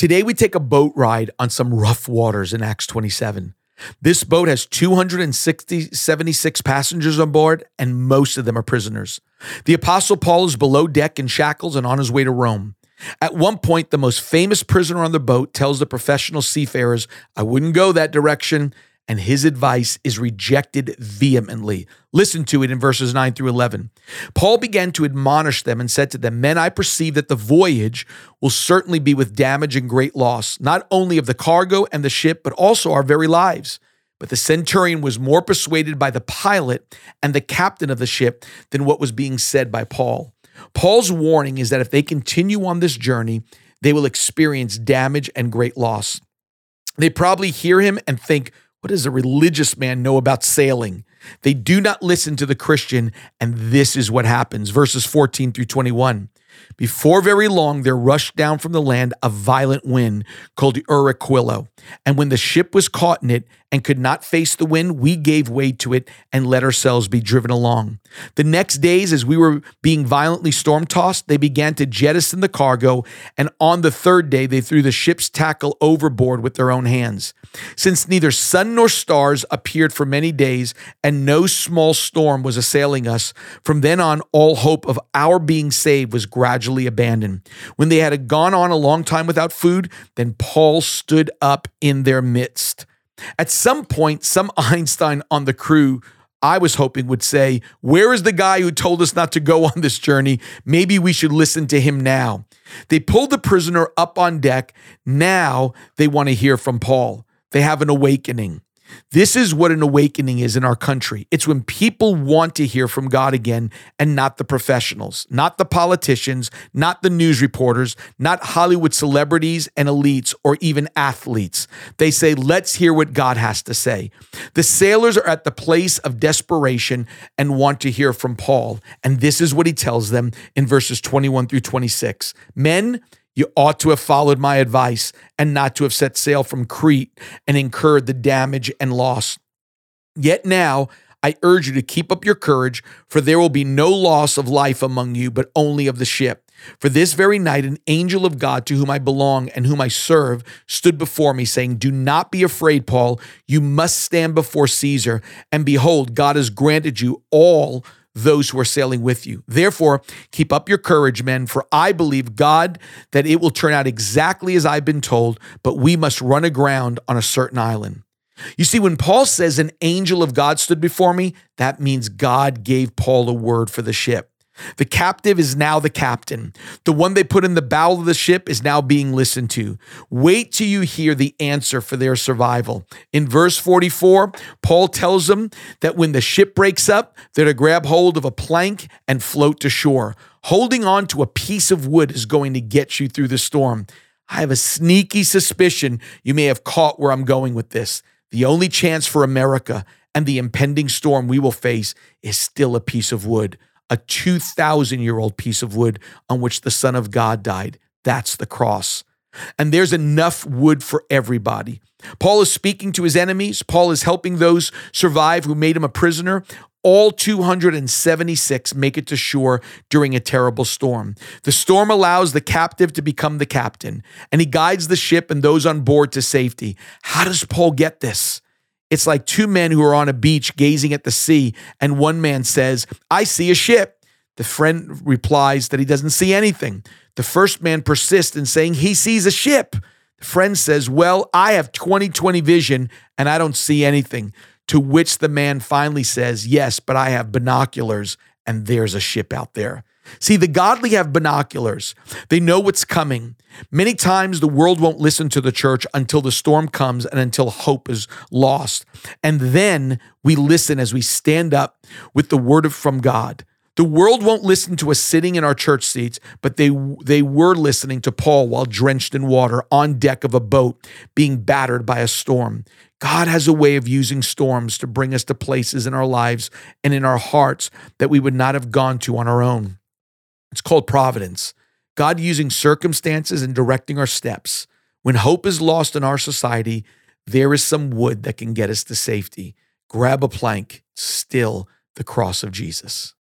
Today, we take a boat ride on some rough waters in Acts 27. This boat has 76 passengers on board, and most of them are prisoners. The Apostle Paul is below deck in shackles and on his way to Rome. At one point, the most famous prisoner on the boat tells the professional seafarers, "I wouldn't go that direction," and his advice is rejected vehemently. Listen to it in verses 9 through 11. Paul began to admonish them and said to them, "Men, I perceive that the voyage will certainly be with damage and great loss, not only of the cargo and the ship, but also our very lives." But the centurion was more persuaded by the pilot and the captain of the ship than what was being said by Paul. Paul's warning is that if they continue on this journey, they will experience damage and great loss. They probably hear him and think, "What does a religious man know about sailing?" They do not listen to the Christian, and this is what happens. Verses 14 through 21. Before very long, there rushed down from the land a violent wind called Euraquilo. And when the ship was caught in it and could not face the wind, we gave way to it and let ourselves be driven along. The next days, as we were being violently storm-tossed, they began to jettison the cargo, and on the third day, they threw the ship's tackle overboard with their own hands. Since neither sun nor stars appeared for many days, and no small storm was assailing us, from then on, all hope of our being saved was gradually abandoned. When they had gone on a long time without food, then Paul stood up in their midst. At some point, some Einstein on the crew, I was hoping, would say, "Where is the guy who told us not to go on this journey? Maybe we should listen to him now." They pulled the prisoner up on deck. Now they want to hear from Paul. They have an awakening. This is what an awakening is in our country. It's when people want to hear from God again, and not the professionals, not the politicians, not the news reporters, not Hollywood celebrities and elites, or even athletes. They say, "Let's hear what God has to say." The sailors are at the place of desperation and want to hear from Paul. And this is what he tells them in verses 21 through 26. "Men, you ought to have followed my advice and not to have set sail from Crete and incurred the damage and loss. Yet now I urge you to keep up your courage, for there will be no loss of life among you, but only of the ship. For this very night, an angel of God to whom I belong and whom I serve stood before me, saying, 'Do not be afraid, Paul. You must stand before Caesar. And behold, God has granted you all those who are sailing with you. Therefore, keep up your courage, men, for I believe God that it will turn out exactly as I've been told, but we must run aground on a certain island.'" You see, when Paul says an angel of God stood before me, that means God gave Paul a word for the ship. The captive is now the captain. The one they put in the bow of the ship is now being listened to. Wait till you hear the answer for their survival. In verse 44, Paul tells them that when the ship breaks up, they're to grab hold of a plank and float to shore. Holding on to a piece of wood is going to get you through the storm. I have a sneaky suspicion you may have caught where I'm going with this. The only chance for America and the impending storm we will face is still a piece of wood. A 2,000-year-old piece of wood on which the Son of God died. That's the cross. And there's enough wood for everybody. Paul is speaking to his enemies. Paul is helping those survive who made him a prisoner. All 276 make it to shore during a terrible storm. The storm allows the captive to become the captain, and he guides the ship and those on board to safety. How does Paul get this? It's like two men who are on a beach gazing at the sea, and one man says, "I see a ship." The friend replies that he doesn't see anything. The first man persists in saying he sees a ship. The friend says, "Well, I have 20/20 vision and I don't see anything." To which the man finally says, "Yes, but I have binoculars and there's a ship out there." See, the godly have binoculars. They know what's coming. Many times the world won't listen to the church until the storm comes and until hope is lost. And then we listen as we stand up with the word from God. The world won't listen to us sitting in our church seats, but they were listening to Paul while drenched in water on deck of a boat being battered by a storm. God has a way of using storms to bring us to places in our lives and in our hearts that we would not have gone to on our own. It's called providence. God using circumstances and directing our steps. When hope is lost in our society, there is some wood that can get us to safety. Grab a plank, still the cross of Jesus.